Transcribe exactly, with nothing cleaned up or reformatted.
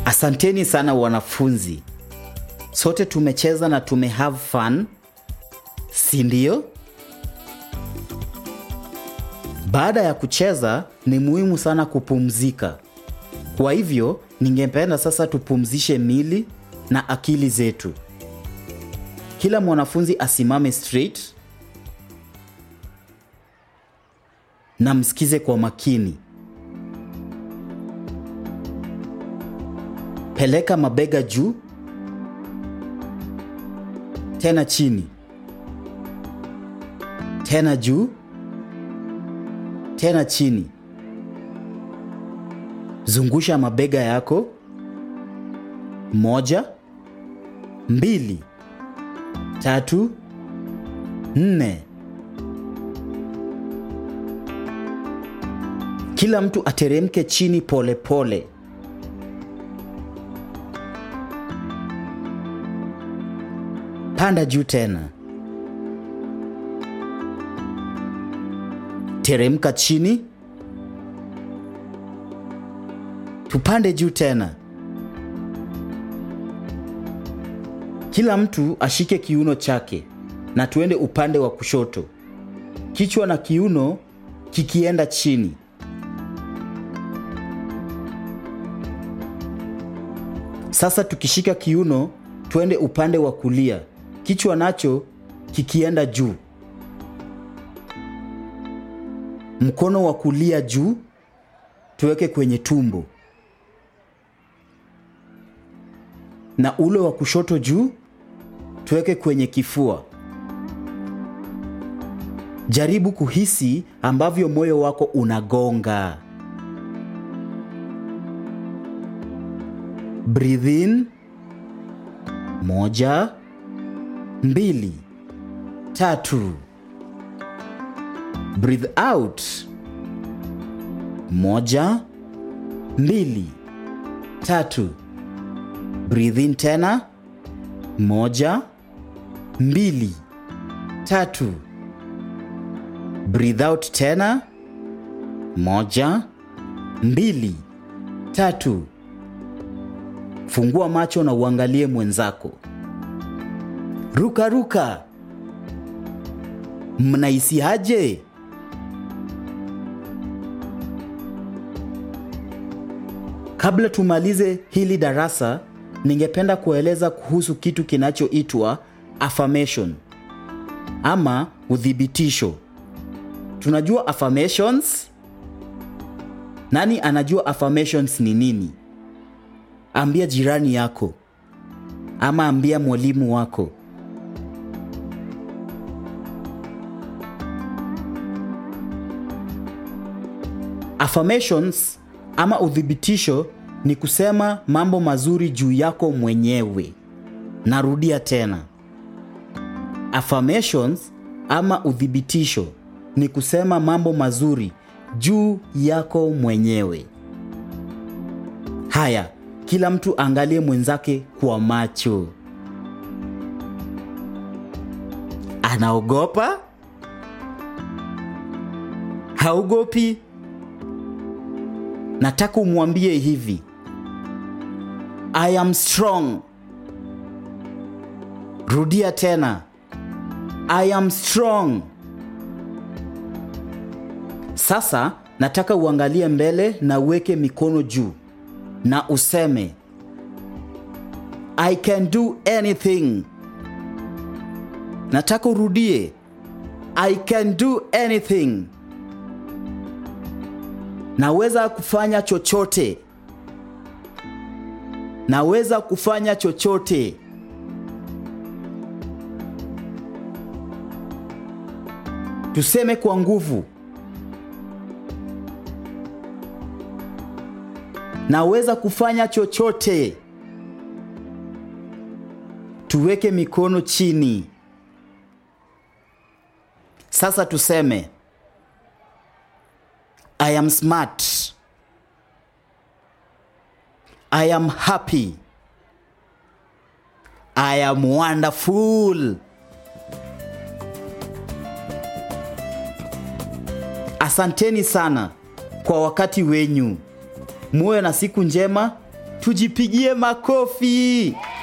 Asanteni sana wanafunzi. Sote tumecheza na tume have fun, si ndio? Baada ya kucheza ni muhimu sana kupumzika. Kwa hivyo, ningependa sasa tupumzishe mili na akili zetu. Kila mwanafunzi asimame straight na msikize kwa makini. Peleka mabega juu, tena chini, tena juu, tena chini. Zungusha mabega yako. Moja, mbili, tatu, nne. Kila mtu ateremke chini pole pole. Panda juu tena. Teremka chini. Tupande juu tena. Kila mtu ashike kiuno chake na tuende upande wa kushoto. Kichwa na kiuno kikienda chini. Sasa tukishika kiuno tuende upande wa kulia. Kichwa nacho kikienda juu. Mkono wa kulia juu tuweke kwenye tumbo. Na ule wa kushoto juu tuweke kwenye kifua. Jaribu kuhisi ambavyo moyo wako unagonga. Breathe in. Moja, mbili, tatu. Breathe out. Moja, mbili, tatu. Breathe in tena. Moja, mbili, tatu. Breathe out tena. Moja, mbili, tatu. Fungua macho na uangalie mwenzako. Ruka ruka. Mnahisi aje? Kabla tumalize hili darasa, ningependa kueleza kuhusu kitu kinachoitwa affirmation ama udhibitisho. Tunajua affirmations? Nani anajua affirmations ni nini? Ambia jirani yako ama ambia mwalimu wako. Affirmations ama udhibitisho ni kusema mambo mazuri juu yako mwenyewe. Narudia tena. Affirmations ama udhibitisho ni kusema mambo mazuri juu yako mwenyewe. Haya, kila mtu angalie mwenzake kwa macho. Anaogopa? Haogopi? Nataka umwambie hivi. I am strong. Rudia tena. I am strong. Sasa nataka uangalie mbele na uweke mikono juu na useme I can do anything. Nataka urudie. I can do anything. Naweza kufanya chochote. Naweza kufanya chochote. Tuseme kwa nguvu. Naweza kufanya chochote. Tuweke mikono chini. Sasa tuseme I am smart. I am happy. I am wonderful. Asanteni sana kwa wakati wenyu. Muwe na siku njema Tujipigie makofi.